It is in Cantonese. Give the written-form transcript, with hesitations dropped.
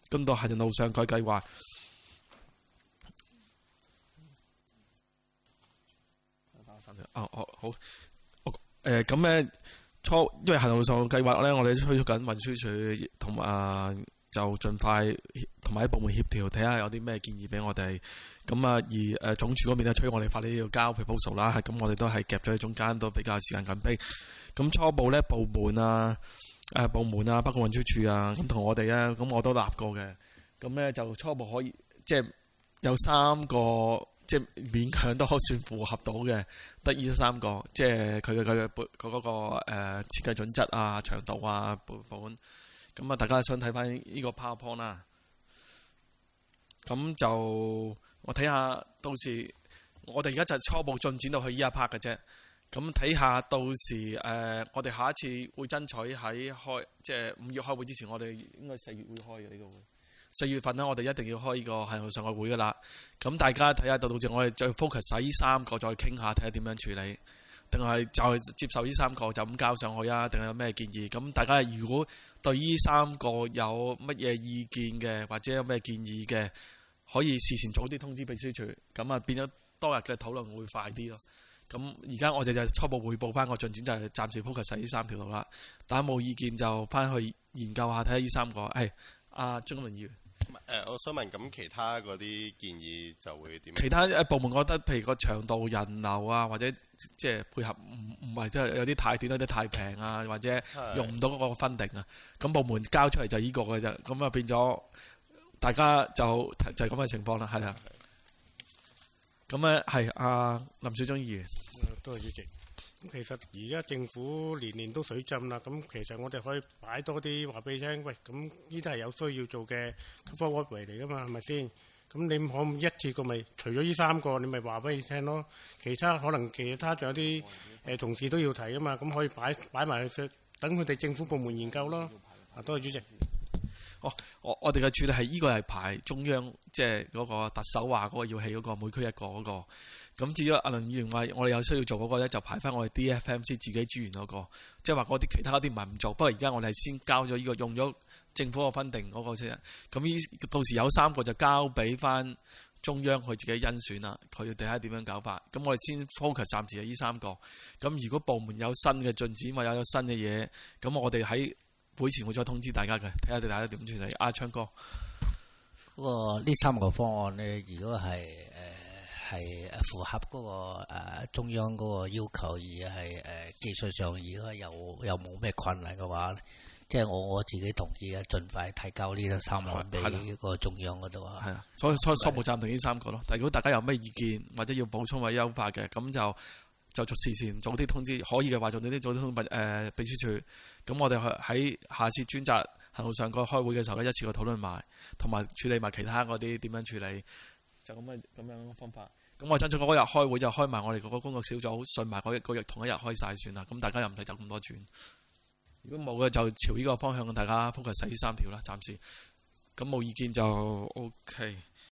跟到行人路上改計劃。好。咁咧因為行人路上計劃咧，我哋推出緊運輸署同就盡快同埋啲部門協調，睇下有啲咩建議俾我哋。咁而總署嗰邊咧催我哋快啲要交 proposal 啦，咁我哋都係夾咗喺中間，都比較時間緊迫。咁初步咧部門啊，包括運輸署啊，咁同我哋咧，咁我都立過嘅。咁咧就初步可以即係有3個。即係勉強都算符合到嘅，得呢3個，即係佢嗰個設計準則啊、長度啊、撥款。咁大家想睇翻呢個 PowerPoint 啦。咁就我睇下，到時我哋而家就初步進展到去呢一 part 嘅啫。咁睇下到時我哋下一次會爭取喺即係5月開會之前，我哋應該4月會開嘅呢個會。4月份呢，我哋一定要開呢個行人上個會噶啦。咁大家睇下到時我哋再 focus 喺呢3個再傾下，睇下點樣處理，定係就係接受呢3個就咁交上去啊？定係有咩建議？咁大家如果對呢3個有乜嘢意見嘅，或者有咩建議嘅，可以事前早啲通知秘書處，咁變咗當日嘅討論會快啲咯。咁而家我哋就初步彙報翻個進展，就係暫時 focus 喺呢3條路啦。大家冇意見就翻去研究下，睇下呢3個。阿張文議員， 我想問，咁其他嗰啲建議就會點？ 其他部門覺得，譬如個長度、人流啊，或者即係配合唔係即係有啲太短，有啲太平啊，或者用唔到嗰個分定啊。咁部門交出嚟就呢個嘅啫。咁變咗大家就係咁嘅情況啦，係啦。咁咧係阿林少忠議員， 多謝主席。咁其實而家政府年年都水浸啦，咁其實我哋可以擺多啲話俾你聽，喂，咁呢啲係有需要做嘅 cover work 嚟㗎嘛，係咪先？咁你可唔可以一次過咪除咗呢3個，你咪話俾你聽咯？其他可能其他仲有啲同事都要提㗎嘛，咁可以擺埋去，等佢哋政府部門研究咯。多謝主席。 我哋嘅處理係呢個係排中央，即係嗰個特首話嗰個要起嗰個每區一個嗰個。咁至於阿林議員話我哋有需要做嗰個咧，就排翻我哋 DFMC 自己資源嗰個，即係話嗰啲其他嗰啲唔係唔做。不過而家我哋係先交咗呢個用咗政府個分定嗰個先。咁到時有3個就交俾翻中央佢自己甄選啦，佢哋睇下點樣搞法。咁我哋先 focus 暫時係呢3個。咁如果部門有新嘅進展或者有新嘅嘢，咁我哋喺會前會再通知大家嘅，睇下大家點處理。阿昌哥， 呢3個方案呢，如果係符合嗰個中央嗰個要求，而係技術上如果有冇咩困難嘅話，即係我自己同意啊，盡快提交呢個3案俾個中央嗰度啊。 係啊，所以初步暫定呢3個咯。但係如果大家有咩意見或者要補充或者優化嘅，咁就事前早啲通知，可以嘅話早啲通知秘書處。咁我哋喺下次專責行路上個開會嘅時候咧，一次過討論埋，同埋處理埋其他嗰啲點樣處理，就咁樣嘅方法。咁我爭取嗰日開會就開埋我哋嗰個工作小組，順埋嗰日同一日開晒算啦。咁大家又唔使走咁多轉。如果冇嘅就朝呢個方向，大家 focus 喺呢3條啦，暫時。咁冇意見就 OK。